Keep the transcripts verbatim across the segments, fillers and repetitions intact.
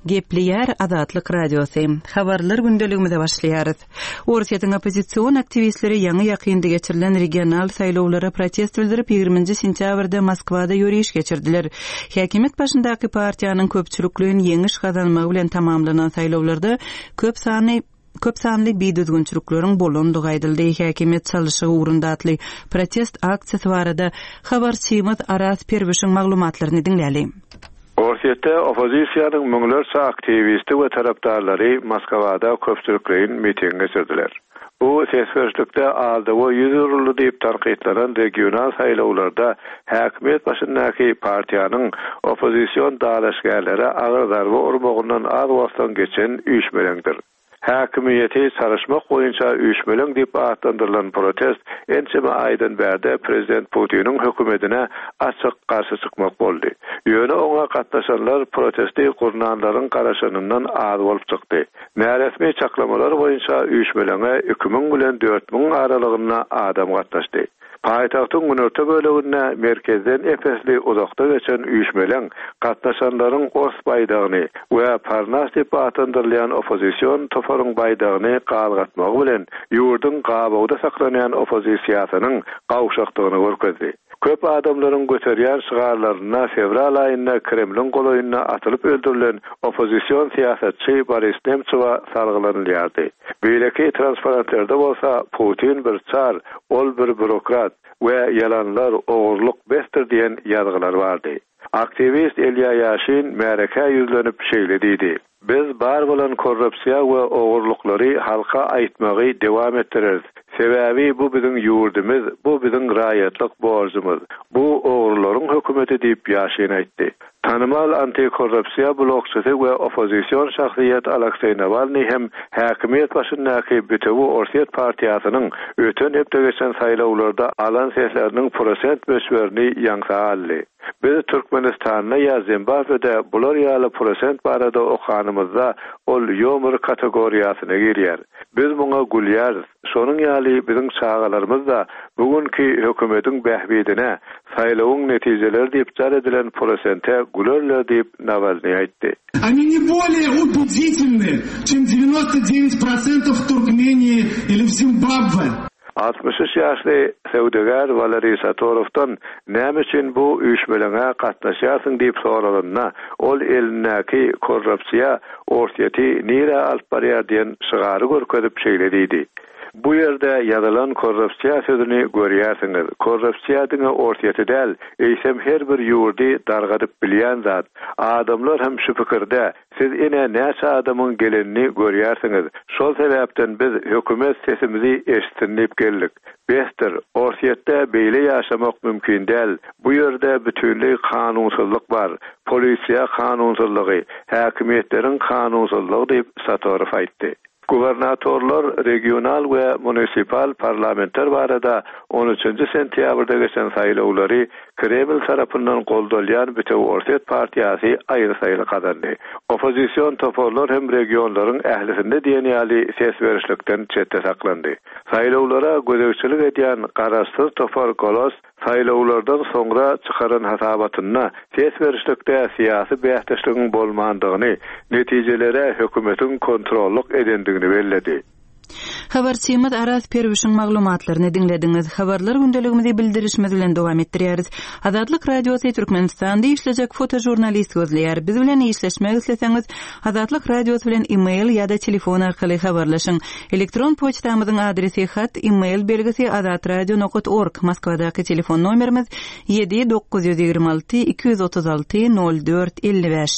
Gepli Azatlyk Radiosu. Habarlar gündeligimize başlaýarys. Orsiýetiň opozisiýon aktivistleri ýaňy ýakynda geçirilen regional saýlawlara protest bildirip ýygrymynjy sentýabrda Moskwada ýürüýüş geçirdiler. Häkimet başyndaky partiýanyň köpçülikligini ýeňiş gazanmagy bilen tamamlanan saýlawlarda köp sany köp sanly biýdüzgünçülikleriň bolandygy aýdyldy. Häkimet çalyşygy ugrundatly protest aksiyasy barada habarçymyz Aras Perwişiň maglumatlaryny dinläli. Orsiýetde opozisiýanyň müňlerçe aktivisti we tarapdarlary Moskwada köpçülikliň miting geçirdiler. Bu sesverçlikde aldygy ýüzürli diýip tanqidlanan regional saýlawlarda häkimet başyndaky partiýanyň opozisiýon dalaşgärleri agyr darby urmagyndan az wagtdan geçen üýşmelendir. Häkimiýeti sarışmak boýunça üýşmeleň diýip atlandyrylan protest ençeme aýdan bärde prezident Putiniň hökümetine açyk garşy çykmak boldy. Ýöne oňa gatnaşanlar protesti gurnanlaryň garaşyndan az bolup çykdy. Näresmi çaklamalar boýunça üýşmeleňe iki ming bilen dört ming aralygyna adam gatnaşdy. Paýtagtyň günörte böleginde merkezden epesli uzakda geçen üýşmeleň gatnaşanlaryň os baýdagyny we Parnas diýip atandyrylýan opozisiýon toparyň baýdagyny galgatmagy bilen ýurdun gabagda saklanýan opozisiýasynyň gawşakdygyny görkezdi. Köp adamlaryň göterýär şygarlaryna fevral aýynda Kremliň golaýyna atylyp öldürilen opozisiýon siýasatçy Boris Nemtsowa sargılanýardy. Beýleki transparentlerde bolsa Putin bir çar, ol bir bürokrat we yalanlar ogurluk bestir diýen ýazgylar bardy. Aktivist Elya Yaşin märeke ýüzlenip şeýledidi. Biz bar bolan korrupsiýa we ogurluklary halka aýtmagy dewam etdireriz. Sebäbi bu biziň ýurdumyz, bu biziň raýatlyk borjumyz. Bu ogurlaryň hökümeti diýip Yaşin aýtdy. Tanımal antikorrupsiýa blokçysy we opozisiýon şahsyýet Aleksey Navalny hem häkimet başyndaky Bütewu Orsiýet partiýasynyň öten hepde geçen saýlawlarda alan sesläriniň prosent möşwerini ýaňsa Biz Türkmenistanyna ýa Zimbabwede bular ýaly prosent barada okanymyzda ol ýomur kategoriýasyna girýär. Biz muňa gülýäris. Şonuň ýaly biziň çağalarymyz da bugünkü hökümetiň bähbidine saýlawyň netijeleri diýip jar edilen prosente gülerler diýip Navalny aýtdy. Они не более убедительны, чем девяносто девять процентов в Туркмении или в Зимбабве. altmış üç ýaşly sewdegar Valeriy Satorovdan näme üçin bu üýşmeleňe gatnaşýarsyň diýip soralyna, ol elindäki korrupsiýa orsiýeti nire alyp barýar diýen şygary görkezip şeýledidi. Bu yerde ýazylan korrupsiýa sözüni görýärsiňiz. Korrupsiýa diňe orsiýeti däl, eýsem her bir ýurdy dargadyp bilýän zat. Adamlar hem şu pikirde, siz ene näçe adamyň gelenini görýärsiňiz. Şol sebäpden biz hökümet sesimizi eşitdirip geldik. Bestir, orsiýetde beýle ýaşamak mümkin däl. Bu ýerde bütünlüğ kanunsuzlyk bar. Polisiýa kanunsuzlygy, häkimetleriň kanunsuzlygy diýip Satorov aýtdy. Gubernatorlar regional we munisipal parlamenter barada on üçinji sentýabrda geçen saýlawlary Kreml tarapyndan goldalýan Bütew Orsiýet partiýasy aýry saýly kazandy. Opozisiýon toparlar hem regionlaryň ählisinde diýen ýaly ses berişlikden çetde saklandy. Saýlawlara gözegçilik edýän garaşsyz topar golos saýlawlardan soňra çykaran hasabatyna ses berişlikde siýasy beýteşligiň bolmandygyny, netijelere hökümetiň kontrollyk edendigini belledi. Habarçymyz Aras Perwişiň maglumatlaryny dinlediňiz. Habarlar gündeligimizi bildirişimiz bilen dowam etdirýäris. Azatlyk Radiosu Türkmenistanda işlejek fotojurnalist gözleýär. Biz bilen işleşmek isleseňiz, Azatlyk Radiosu bilen e-mail ýa-da telefon arkaly habarlaşyň. Elektron poçtamyzyň adresi hat e-mail belgisi azatradio nokta org. Moskwadaky telefon nomerimiz yedi dokuz yüz ýygrimi alty iki yüz otuz alty nol dört elli beş.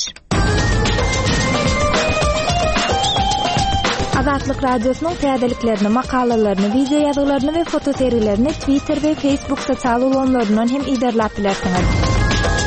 Azatlyk Radiosynyň täzeliklerini, makalalaryny, video ýazgalaryny we fotoseriýelerini Twitter we Facebook sosial ulanlaryndan hem iderlap bilersiňiz.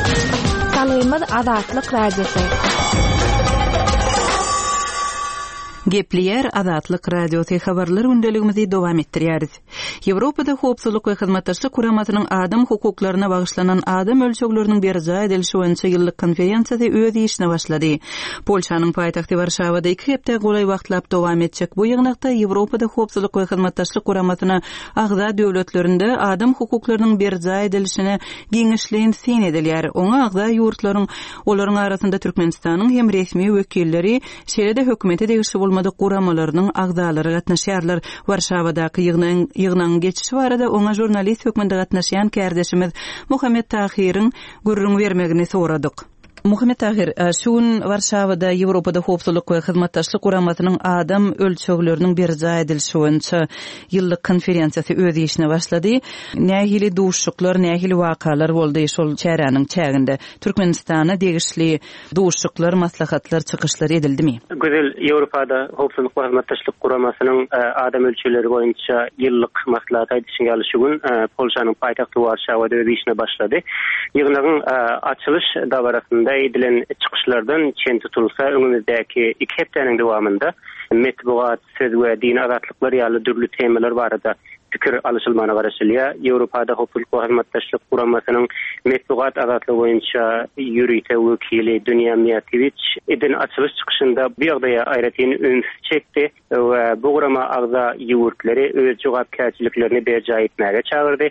Salaýymyz Azatlyk Radiosu. Gepliyer Azatlyk Radiosu habarlar gündeligimizi dowam etdirýäris. Ýewropada howpsuzlyk we hyzmatdaşlyk kuramasynyň adam hukuklaryna bagyşlanan adam ölçekleriniň berja edilişi boýunça ýyllyk konferensiýasy öz işine başlady. Polşanyň paýtagty Warşawada iki hepde golay wagtlap dowam etjek. Bu ýygnakda Ýewropada howpsuzlyk we hyzmatdaşlyk kuramasyna agza döwletlerinde adam hukuklarynyň berja edilişine giňişleýin sen edilýär. Oňa agza ýurtlaryň olaryň arasynda Türkmenistanyň hem resmi wekilleri, şeýle-de hökümete degişli bolmady guramalarynyň agzalary gatnaşýarlar. Warşawadaky ýygnaň ýygnaň geçişi barada oňa jurnalist hökümde gatnaşýan kärdeşimiz Muhammed Tahiryň gürrüň bermegini soradyk. Muhammed Tahir, şuň Warşawada Ýewropada howpsuzlyk we hyzmatdaşlyk kuramasynyň adam ölçekleriniň berja edilişi boýunça ýyllyk konferensiýasy öz işine başlady. Nähili duşşuklar, nähili wakalar boldy şol çäranyň çäginde. Türkmenistana degişli duşşuklar, maslahatlar, çykyşlar edildimi? Güzel, Ýewropada howpsuzlyk we hyzmatdaşlyk kuramasynyň adam ölçekleri boýunça ýyllyk maslahat edişine ýalyşygyň Polşanyň paýtagty Warşawada öz işine başlady. Ýygnagyň açylış dabarasynda edilen çıkışlardan çen tutulsa önümüzdeki iki hepdenin devamında metbuat, söz ve din azatlıkları ýaly dürlü temalar barada fikir alışylmana garaşylýar. Ýewropada howpsuzlyk we hyzmatdaşlyk kuramasynyň metbuat azatlygy boýunça ýürüýte wekili Dünýä Miýatowiç edin açylış çykyşynda bu ýagdaýa aýratyn öňs çekdi we bu gurama agza ýurtlary öz jogapkärçiliklerini berja etmäge çagyrdy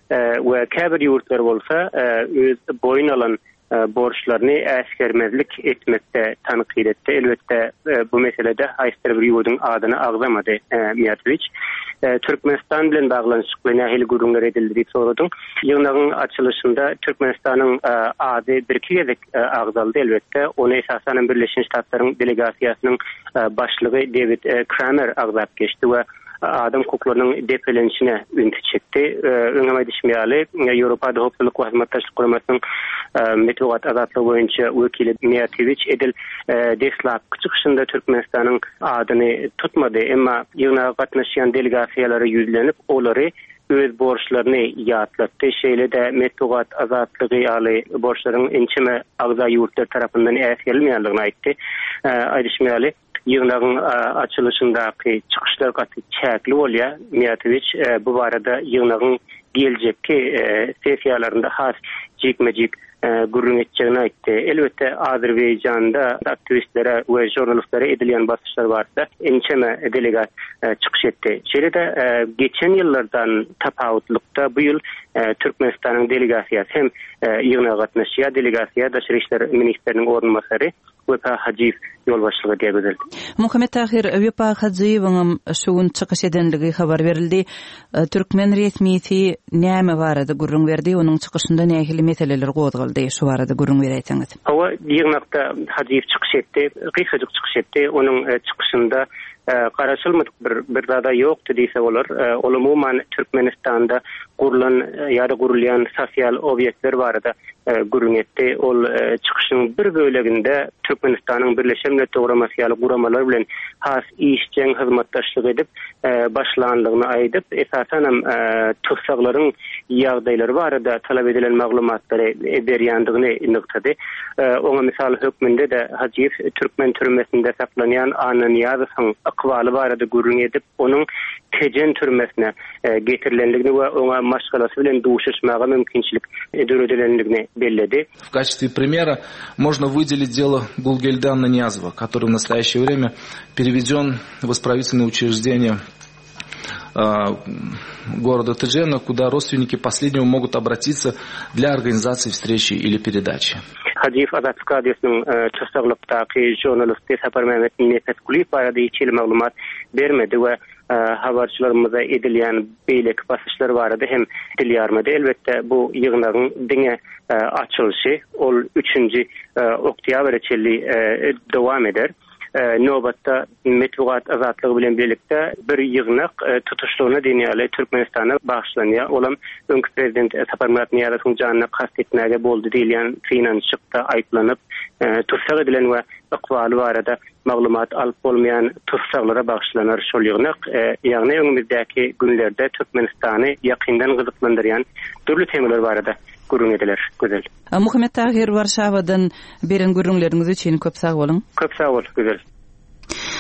we käbir ýurtlar bolsa öz boyun alan borçlarını äsgermezlik etmekde tanqid etdi. Elbette bu meselede haýsy bir ýurduň adyny agzamady Miýatowiç. Türkmenistan bilen baglanşykly nähili gurulmalar edildi diýip soradyň. Ýygnagyň açylışynda Türkmenistanyň ady bir kizek agzaldy elbette. Ony esasen Birleşmiş Ştatlaryň delegasiýasynyň başlygy David Kramer agzap geçdi we adam hukuklarynyň depelenişine üntü çekdi. Öňe düşmeýäli Ýewropada howpsuzlyk we hyzmatdaşlyk kuramasynyň metbuat azatlygy boýunça wekili Miýatowiç edil deslap çykyşynda Türkmenistanyň adyny tutmady, emma ýygnaga gatnaşýan delegasiýalary ýüzlenip olary öz borçlaryny ýatlatdy. Şeýle-de metbuat azatlygy ýaly borçlaryň ençeme agza ýurtlar tarapyndan äsgerilmeýändigini aýtdy. Aýdyşmaýaly ýygnagyň açylışyndaky çykyşlar gaty çäkli bolýar. Miýatowiç bu barada ýygnagyň geljekki sessiýalarynda has jekmejik gurrun etjegini aýtdy. Elbette Azerbaýjanda aktivistlere we jurnalistlere edilýän basyşlar barda ençeme delegat çykyş etdi. Şeýle-de geçen ýyllardan tapawutlykda bu ýyl Türkmenistanyň delegasiýasy hem ýygnaga gatnaşýan delegasiýa Daşary işler ministriniň ornunmasary Wepa Hajiyew ýol başlygy diýildi. Muhammed Tahir, Wepa Hajiyewiň şuň çykyş edendigi habar berildi. Türkmen resmiýeti näme barada gurrun berdi? Onuň çykyşynda nähili meseleler gozgaldy? Şu barada gurrun bereýäňiz. Hawa ýygnakda Hajiyew çykyş etdi, gyýhyjyk çykyş etdi. Onuň çykyşynda garaşylmadyk bir bir dada ýokdy diýse bolar. Ol umumyň Türkmenistanda gurulan ýa-da gurulýan sosial obyektler barada gurrun etdi. Ol çykyşynyň bir böleginde Türkmenistanyň Birleşen Milletler Guramasyny guramalar bilen has işçiň hyzmatdaşlyk edip başlandygyny aýdyp, esasen hem tutsaglaryň ýagdaýlary barada talap edilen maglumatlary berýändigini nykdy. Oňa misal hökmünde de Hajiyew Türkmen türmesinde saklanýan Ananýazowyň akwaly barada gurrun edip, onuň Tejen türmesine getirilendigini we oňa maşgalasy bilen duşuşmaga mümkinçilik edilendigini bellädi. В качестве примера можно выделить дело Гулгельда Ананьязова, который в настоящее время переведен в исправительное учреждение города Тежена, куда родственники последнего могут обратиться для организации встречи или передачи. Hajiyew Azatlyk Radiosynyň çyşdyrlykdaky jurnalisti Sapar Mehmet Nefesguliýew barada hiç maglumat bermedi we habarçylarymyza edilýän beýleki basyşlar barada hem edilýärmedi. Elbette bu ýygnagyň diňe açylyşy ol üçünji oktýabr içeli dowam eder. Nobatda metbuat azatlygy bilen birlikde bir ýygnak tutuşlugyna dünýäli Türkmenistana bagşlanýar. Olam öňkü prezident Sapar Mehmet Niyazowň janyna kast etmäge boldy diýilýän finançykda aýplanyp tutsak edilen we ykbaly barada maglumat alyp bolmayan tutsaklara bagşlanar şol ýygnak. Ýagny öňümüzdäki günlerde Türkmenistany ýakyndan gyzyklandyrýan türlü temalar barada gurrun ediler. Güzel. Muhammed Tahir, Warşawadan beren gurrunlaryňyz üçin köp sag bolun. Köp sag bol, güzel.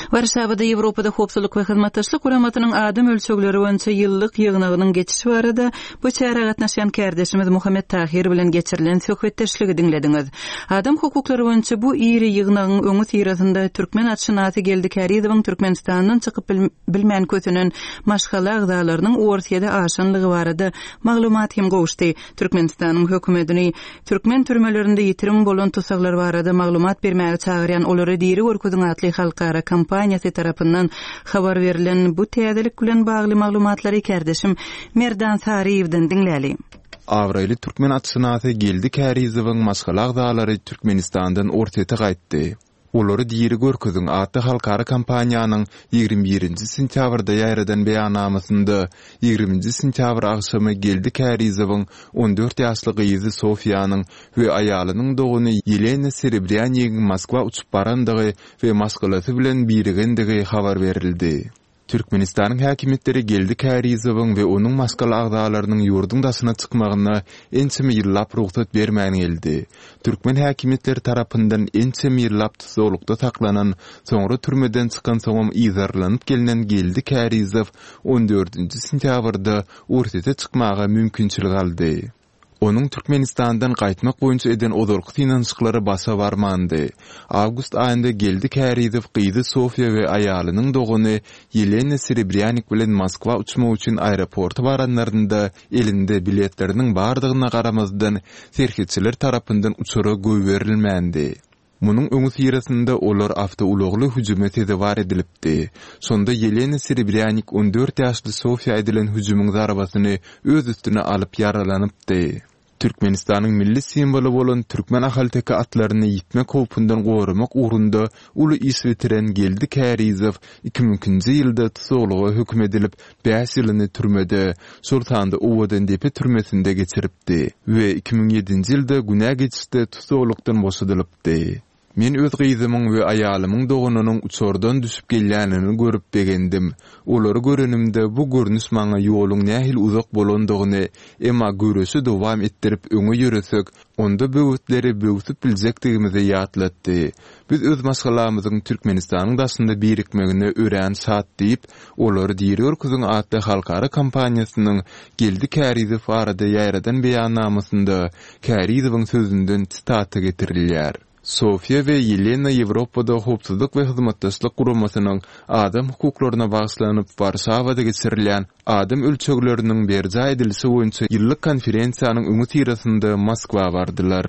Warşawada Ýewropada hopsuzlyk we hyzmatdaşlyk guramatynyň adam ölçegleri boýunça ýyllyk ýygnagynyň geçişi barada bu çäre gatnaşan kärdeşimiz Muhammed Tahir bilen geçirilen söhbetdeşligi diňlediňiz. Adam hukuklary boýunça bu ýyry ýygnagyň öňü sirasynda türkmen atşynaty geldi Karizowyň Türkmenistanyň çykyp bilmän kötünün maşgala agdalarynyň ortaýada aşanlygy barada maglumat hem gowuşdy. Türkmenistanyň hökümetini türkmen türmelerinde ýitirim bolan tusaglar barada maglumat bermäge çagyrýan olary diri görkezdiň atly halkara kampaniýasy tarapyndan habar berilen bu täzelik bilen bagly maglumatlary kärdeşim Merdan Sariýewden diňläli. Awraýly türkmen atşynaty geldi Karizowyň maşgala agdalary Türkmenistandan ortaýa gaýtdy. Olary diri görkezdiň atly halkara kampaniýanyň ýigirme birinji sentýabrda ýaýradan beýannamysynda ýigriminji sentýabr agşamy geldi Karizowyň on dört ýaşly gyzy Sofiýanyň we aýalynyň doguny Yelena Serebryaniyň Moskwa uçup barandygy we maşgalasy bilen birigendigi habar berildi. Türkmenistanyň häkimetleri geldi Karizowyň we onuň maşgala agdalarynyň ýurdun daşyna çykmagyna ençemi ýyllap ruhsat bermäni geldi. Türkmen häkimetleri tarapyndan ençemi ýyllap tuzlukda saklanan, soňra türmeden çykan soňam ýazarlanyp gelinen geldi Karizow on dördünji sentýabrda ortaýa çykmaga mümkinçilik aldy. Onun Türkmenistan'dan qaytmak boýunça eden ozorky finansyklary basa barmandy. Awgust aýynda geldi Karizow gyzy Sofiýa we aýalynyň doguny Yelena Serebryanik bilen Moskwa uçmak üçin aeroporta baranlarynda elinde biletleriniň bardygyna garamazdan serhetçiler tarapyndan uçura göwerilmändi. Munun öňü sirasynda olar awtoulogly hüjüme tezewar edilipdi. Sonda Yelena Serebryanik on dört ýaşly Sofiýa edilen hüjümyň zarabasyny öz üstüne alyp yaralanypdy. Türkmenistanyň milli simbolu bolan türkmen ahalteki atlaryny ýitmek howpundan gorumak ugrunda uly iş bitiren geldi Karizow iki bin ikinji ýylda tutukluga hökm edilip beş ýylyny türmede Sultanda Owadan depe türmesinde geçiripdi we iki bin ýedinji ýylda günä geçişde tutuklukdan boşadylypdy. Men öz gyzymyň we aýalymyň dogunynyň uçordan düşüp gelýänini görüp begendim. Olary görenimde bu görnüş maňa ýoluň nähil uzak bolandygyny, emma görüşi dowam etdirip öňe ýöresek, onda böwütleri böwütüp biljekdigimizi ýatlatdy. Biz öz maşgalamyzyň Türkmenistanyň daşynda birikmegine ören saat diýip, olary diýer köziň atly halkara kampaniýasynyň geldi Karizow arada ýaýradan beýannamysynda Karizowyň sözünden citat getirilýär. Sofiýa we Yelena Ýewropada hopsuzlyk we hyzmatdaşlyk guramasynyň adam hukuklaryna bagyşlanyp Warşawada geçirilýän adam ölçegleriniň berja edilişi boýunça ýyllyk konferensiýanyň öňü tirasynda Moskwa bardylar.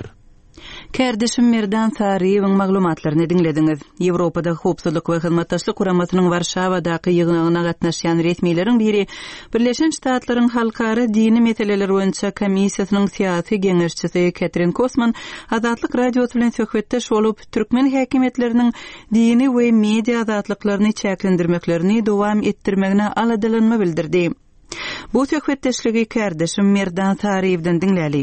Kärdeşim Merdan Sariýewiň maglumatlaryny diňlediňiz. Ýewropada hopsuzlyk we hyzmatdaşlyk guramasynyň Warşawadaky ýygnagyna gatnaşýan resmiýleriň biri Birleşen Ştatlaryň halkara dini meseleler boýunça komissiýasynyň syýasy geňeşçisi Catherine Kosman Azatlyk radiosu bilen söhbetdeş bolup türkmen häkimetleriniň dini we media azatlyklaryny çäklendirmeklerini dowam etdirmegine aladylanma bildirdi. Bu söhbetdeşligi kärdeşim Merdan Sariýewden diňläli.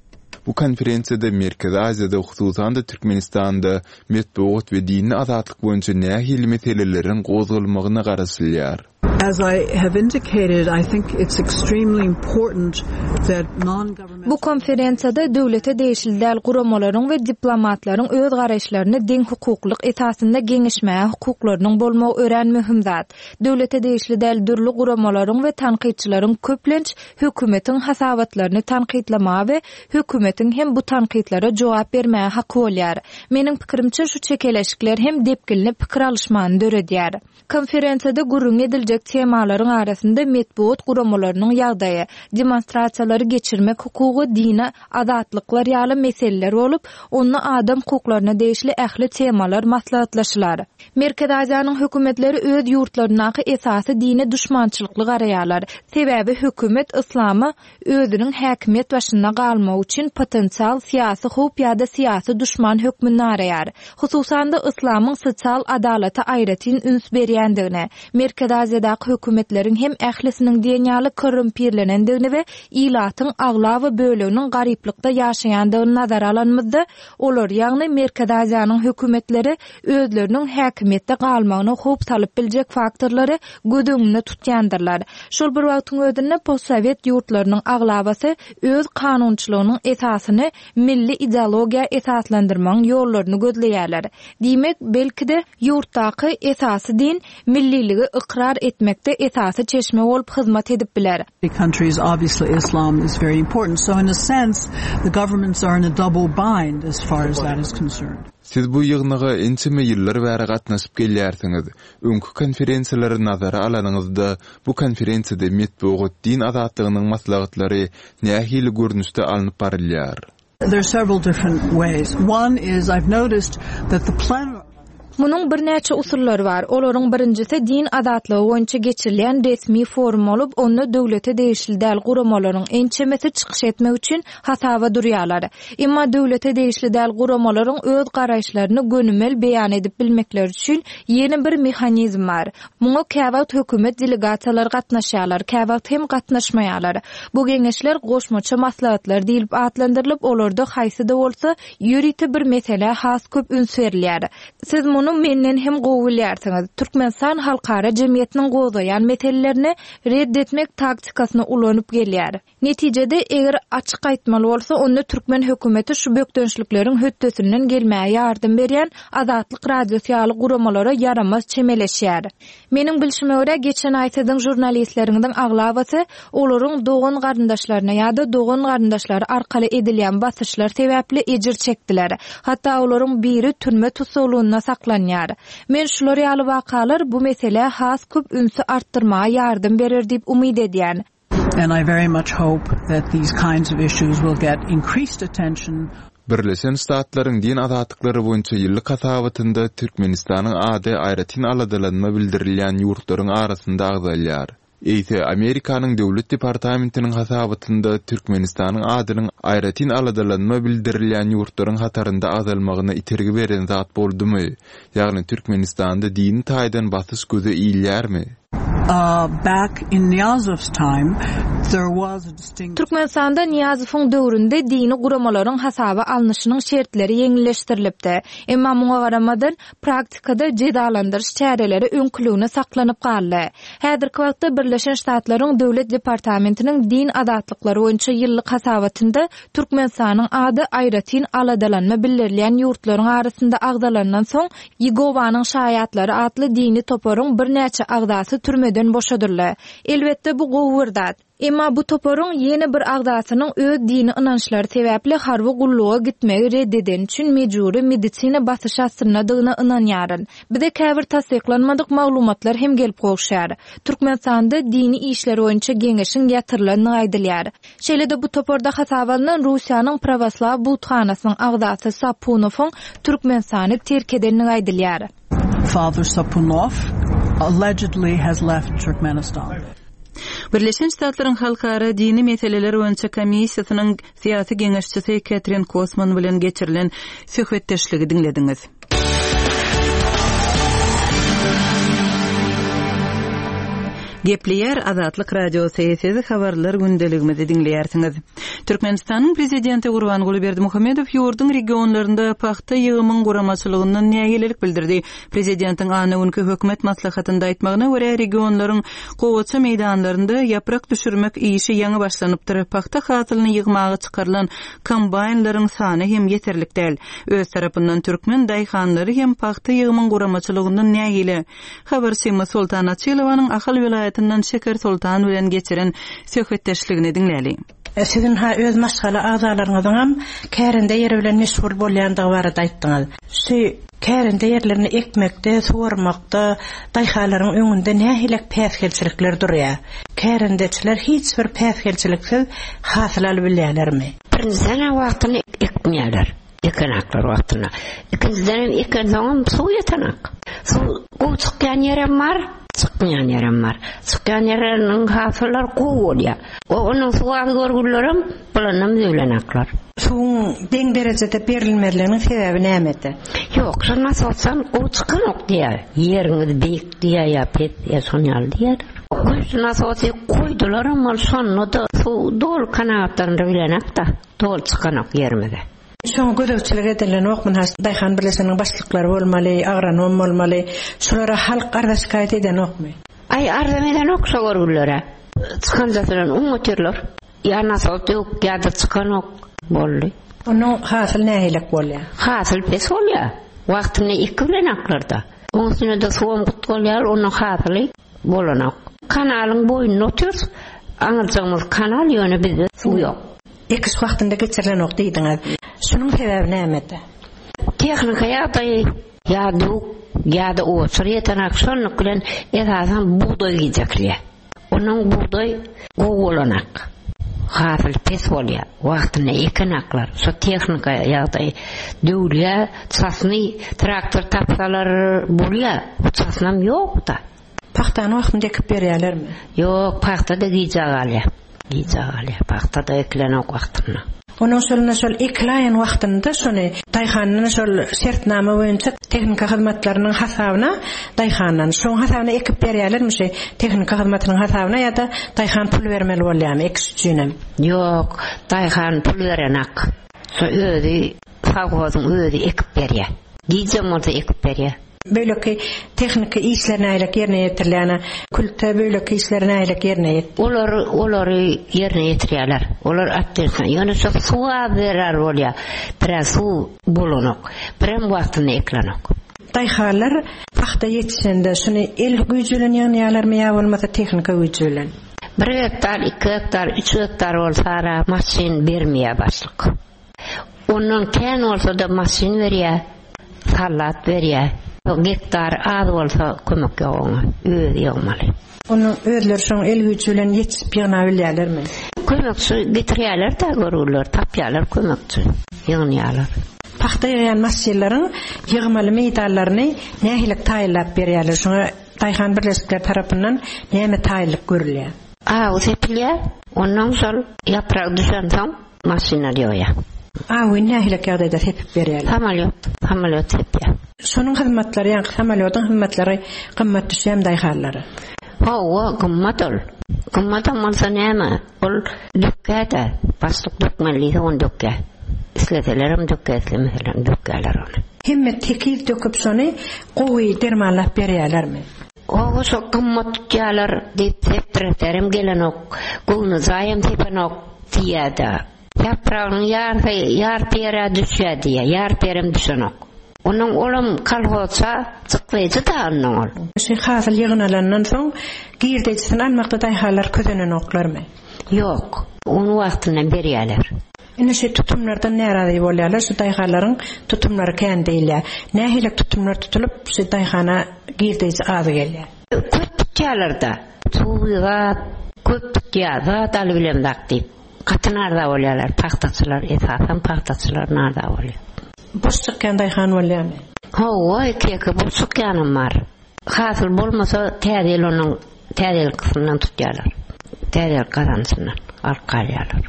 Bu konferensiyada Merkezi Aziýada hususan da Türkmenistanda metbuat we dini azatlyk boýunça nähili meselelerin gozulmagyna garaşylýar. As I have indicated, I think it's extremely important that non-governmental... Bu konferensiyada döwlete değişildäl guramalaryň we diplomatlaryň öz garaşlaryny deň hukuklyk esasynda geňişmäge hukuklarynyň bolmagy ören mühim zat. Döwlete değişildäl dürli guramalaryň we tanqidçilaryň köplenç hökümetiň hasabatlaryny tanqidlama we hökümetiň hem bu tanqidlara jogap bermäge haky bolýar. Meniň pikirimçe şu çekeleşikler hem depkilini pikir alışmany döredýär. Konferensiyada gurrun ediljek temalaryň arasynda metbuat guramalarynyň ýagdaýy, demonstrasiýalary geçirmek hukugy, dini azatlyklar ýaly meseleler bolup, ony adam hukuklaryna değişli ähli temalar maslahatlaşylar. Merkez Aziýanyň hökümetleri öz ýurtlarynaky esasy dini düşmançylykly garaýarlar. Sebäbi hökümet islamy özüniň häkimiýet başynda galmak üçin potensial syýasy howp ýa-da syýasy düşman hökmüni araýar. Hususan da islamyň sosial adalata aýratyn üns berýändigine, Merkez Aziýa derejede hökümetlerin hem ählisiniň diýenýaly korrumpirlenendigini we ilatyň agla we bölüğiniň garyplykda ýaşaýandygyny nazara alanmyzda, olar ýagny Merkez Aziýanyň hökümetleri özleriniň häkimetde galmagyny hop salyp biljek faktorlary gödüňünde tutýandyrlar. Şol bir wagtyň özünde postsovet ýurtlarynyň aglabasy öz kanunçylygynyň esasyny milli ideologiýa esaslandyrmagyň ýollaryny gözleýärler. Diýmek, belki-de ýurtdaky esasy din milliligi ikrar etmekde esasy çeşme bolup hyzmat edip biler. The countries, obviously Islam is very important, so in a sense the governments are in a double bind as far as that is concerned. Siz bu ýygnyga ençeme ýyllar bäri gatnaşyp gelýärsiňiz. Öňkü konferensiýalary nazara alanyňyzda bu konferensiýede metbuat din azatlygynyň maslahatlary nähili görnüşde alınıp barylýar. There are several different ways. One is I've noticed that the plan Munun bir näçe usullary bar. Olaryň birincisi din azatlygy boýunça geçirilýän resmi forum bolup, onda döwlete değişildäl guramalaryň ençemesi çykyş etmek üçin hasaba durýarlar. Emma döwlete değişildäl guramalaryň öz garaýşlaryny gönümel beýan edip bilmekleri üçin ýeni bir mexanizm bar. Muňa käwagt hökümet delegasiýalary gatnaşýarlar, käwagt hem gatnaşmaýarlar. Bu geňeşler goşmaça maslahatlar diýilip atlandyrylyp, olarda haýsy da bolsa ýüriti bir mesele has köp üns berilýär. Siz muny menden hem gowulýarsyňyz. Türkmenistan halkara jemgyýetiniň gozaýan meselelerini reddetmek taktikasyna ulanyp gelýär. Netijede eger açyk aýtmaly bolsa, onda Türkmen hökümeti şu bökdönçlikleriň höttesinden gelmäge ýardym berýän azatlyk radiosiýaly guramalara yaramaz çemeleşýär. Meniň bilşime görä geçen aýtydyň jurnalistleriňden aglabasy olaryň dogan garyndaşlaryna ýa-da dogan garyndaşlary arkaly edilýän basyşlar sebäpli ejir çekdiler. Hatda olaryň biri türme tutulýanyna saklanýar. Men şolary ýaly wakalar bu mesele has köp ünsü artdyrmaga ýardym berer diýip umyd edýän. And I very much hope that these kinds of issues will get increased attention. Birleşen Ştatlaryň din azatlyklary boýunça ýyllyk hasabatynda Türkmenistanyň ady aýratyn aladalanma bildirilýän ýurtlaryň arasynda agzalýar. Eýse Amerikanyň döwlet departamentiniň hasabatynda Türkmenistanyň adynyň aýratyn aladalanma bildirilýän ýurtlaryň hatarynda azalmagyna itergi beren zat boldumy? Ýagny Türkmenistanda din taýdan basyş göze iýilýärmi? Uh, back in Niyazov's time, there was a distinct... Türkmenistanda Niyazov'un döwründe dini guramalaryň hasaba alnyşynyň şertleri ýeňilleşdirilipdi. Emma muňa garamadan praktikada jedalandyryş çäreleri öňkülügine saklanyp galdy. Häzirki wagtda Birleşen Ştatlaryň döwlet departamentiniň din azatlyklary boýunça ýyllyk hasabatynda Türkmenistanyň ady aýratyn aladalanma bildirilýän ýurtlaryň arasynda agdalandan soň Ýegowanyň şaýatlary atly dini toparyň bir näçe agdasy türmeden boşadyrlar. Elbetde bu gowurdat. Emma bu toparyň ýeni bir agdasynyň öz dini inançlary sebäpli harby gulluga gitmegi reddeden üçin mejburi medisina basyş astynadygyna inanýar. Bize käbir tasdiklanmadyk maglumatlar hem gelip gowşýar. Türkmenistanda dini işleri boýunça geňeşiň ýatyrylanyny aýdylýar. Şeýle-de bu toparda hasabalanan Russiýanyň Pravoslav butxanasynyň agdasy Sapunowyň Türkmenistany terk edenini aýdylýar. Father Sapunov allegedly has left Turkmenistan. Birleşen Ştatlaryň halkara dini meseleler boýunça komissiýasynyň syýasy geňeşçisi Catherine Kosman bilen geçirilen söhbetdeşligi dinlediňiz. Gepleýär Azatlyk radio sesini habarlar gündeligimizi dinleýärsiňiz. Türkmenistanyň prezidenti Gurbanguly Berdimuhammedow ýurdun regionlarynda paxta ýygymyň guramaçylygyndan nägelik bildirdi. Prezidentiň anyňky hökümet maslahatynda aýtmagyna görä, regionlaryň gowaça meýdanlarynda ýaprak düşürmek işi ýaňy başlanypdyr. Paxta hasylyny ýygmagy çykarylan kombaynlaryň sany hem ýeterlik däl. Öz tarapyndan türkmen daýhanlary hem paxta ýygymyň guramaçylygyndan nägeli. Habar Sema Sultan Açylowanyň Ahal vilayetinden Şeker Sultan bilen geçiren söhbetdeşligini dinläli. Sizin ha öz maşgala agzalaryňyzam kärinde ýeri bilen meşgul bolýandygy barada aýtdyňyz. Şu kärinde ýerlerini ekmekde, suwarmakda, daýhalaryň öňünde nähilek päsgelçilikler durýar. Kärindeçiler hiç bir päsgelçiliksiz hasyl alyp bilýärlermi? Birinjiden wagtyny ekmeýärler. Ekenaklar wagtyna. Ikinciden eken zaman suw ýetanak. Suw goçuk ýan ýerem bar. çıkmayan yerim var. Çıkan yerinin hasılar kuv oluyor. Onun suadı görgülerim bulanım zöylenekler. Suun den derecede berilmelerinin sebebi nämedi? Yok, sen nasıl olsan o çıkan ok diye. Yeriniz beyik diye yapet diye sonyal diye. Koysun nasıl olsa koydular ama sonunda da su dol kanatlarında bilenek da dol çıkan ok yermedi. Şoň gözükçilik edilen okman has Daýhan Birleşiginiň başlyklary bolmaly, agronom bolmaly. Şolara halk arda şikayet eden okmy? Ay arda eden ok şogorgullara. Çıkan zatlaryň oň öterler. Ya nasıl yok ya da çıkan ok boldy. Onuň hasyl nähilek bolýar? Hasyl pes bolýar. Wagtyny iki bilen aklarda. Oň üstüne de suwam gutbolýar, onuň hasyly bolanak. Kanalyň boyuny otur. Aňyrjagymyz kanal ýöne bizde suw ýok. Ekis wagtynda geçirilen ok diýdiňiz. Şunun sebebi nämedi? Tehnika ýa-da ýa-da ýa-da o şeýtan akşanyk bilen esasan buğday gidekler. Onuň buğday gowulanak. Hasyl pes bolýar. Wagtyny ekenaklar. Şo tehnika ýa-da döwle çasny traktor tapsalar bolýar. Çasnam ýok da. Paxtany wagtynda ekip berýärlermi? Ýok, paxta da gidjagalýar. Gidjagalýar. Paxta da eklenek wagtyna. Onun şoluna şol eklayan wagtynda şonu Daýhanyň şol şertnama boýunça tehnika hyzmatlarynyň hasabyna Daýhanyň şoň hasabyna ekip berýärlermi şe tehnika hyzmatynyň hasabyna ýa-da Daýhan pul bermeli bolýarmy ekis üçinem? Ýok, Daýhan pul berenak. Şo özi favgozyň özi ekip berýär. Gijemolda ekip berýär. Böyleki tehnika işlerine aylak yerine yetirilene, kültü böyleki işlerine aylak yerine yet. Olar, olar yerine yetirýärler. Olar atdyrsan. Yani şu suwa berer bolýar. Biraz su bulunok. Biram wagtyny eklenok. Daýhalar paxta yetişende şunu el güýjülen ýanýarlarmy ýa bolmasa tehnika güýjülen? Bir hektar, iki hektar, üç hektar bolsa maşin bermeýär başlyk. Onun kän bolsa da maşin berýär, salat berýär. Gektar az bolsa kömek ýogaňa, özi ýogmaly. Onu özleri şoň el güýjülen ýetişip ýana bilýärlermi? Kömekçi getirýärler da görürler, tapýarlar kömekçi, ýygnýarlar. Paxta ýaýan masjidlaryň ýygmaly meýdanlaryny nähilek taýýlap berýärler. Şoňa Daýhan Birleşikleri tarapyndan näme taýýlyk görülýär? A, o sepilýär, ondan soň ýaprak düşen soň maşina ýoýar. A, o nähilek ýagdaýda sepip berýärler. Samalyot, samalyot sepýär. Şonuň hyzmatlary ýa-da samolyotyň hyzmatlary gymmat düşýän daýhanlary. Hawa gymmat ol. Gymmat bolsa näme? Ol dökkäde, başlyk dökmeli on dökkä. Isletelerim dökkä, islemeseler dökkäler ol. Hemme tekil döküp şonu gowy dermanlap berýärlermi? O şo gymmat ýalar diýip septireterim gelen ok. Gulny zaýam tepenok diýäde. Yaprağın yar yar pere düşýär diýe, yar perem düşenok. Onun olam kalhoça çıklayıcı da annan ol. Şu hasyl ýygnalandan soň girdejisiň almakda daýhalar közenen oklarmy? Yok, onu wagtyna berýärler. Ine şu tutumlardan närazy bolýarlar, şu daýhalaryň tutumlary kän diýilýär. Nähilek tutumlar tutulup şu daýhana girdejisi az gelýär. Köp tutýarlarda, suwga köp tutýar, da bilen dakdyp. Katynarda bolýarlar, paxtaçylar, esasan paxtaçylar narda bolýar. Boş çykkan daýhan bolýarmy? Hawa, iki boş çykkanym bar. Hasyl bolmasa täzeli onuň täzeli kysmyndan tutýarlar. Täzeli garançyndan arkalýarlar.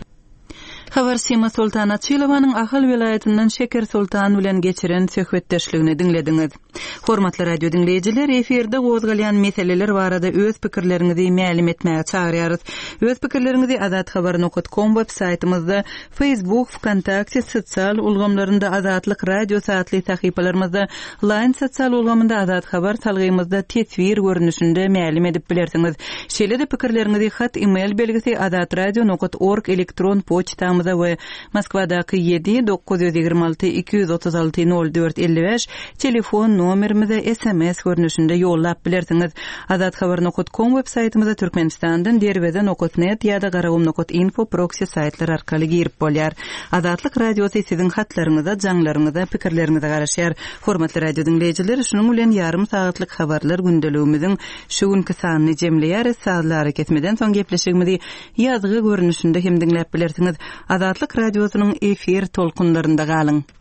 Habar Sima Sultana Çylowanyň Ahal vilayetinden Şeker Sultan bilen geçiren söhbetdeşligini dinlediňiz. Hormatly radio dinleyijiler, eferde gozgalýan meseleler barada öz pikirleriňizi mälim etmäge çagyrýarys. Öz pikirleriňizi azat habar nokta com web saytymyzda, Facebook, Wkontakte sosial ulgamlarynda Azatlyk radio saatly sahypalaryňyzda, Line sosial ulgamynda Azat habar salgymyzda tesvir görnüşinde mälim edip bilersiňiz. Şeýle-de pikirleriňizi hat email belgisi azatradio nokta org elektron poçta we Moskwadaky yedi dokuz yüz ýygrima alty iki yüz otuz alty nol dört elli beş telefon nomerimize S M S görnüşinde ýollap bilersiňiz. azat habar nokta com web saytymyza Türkmenistandan derbede nokta net ýa-da garagum nokta info proxy saytlar arkaly girip bolýar. Azatlyk radiosy siziň hatlaryňyza, jaňlaryňyza, pikirleriňize garaşýar. Hormatly radio dinleyijiler, şunuň bilen ýarym saatlyk habarlar gündeligimiziň şu günkü sanyny jemleýär. Saatlar ketmeden soň gepleşigimizi ýazgy görnüşinde hem dinläp bilersiňiz. Azatlyk radiosynyň efir tolkunlarynda galyň.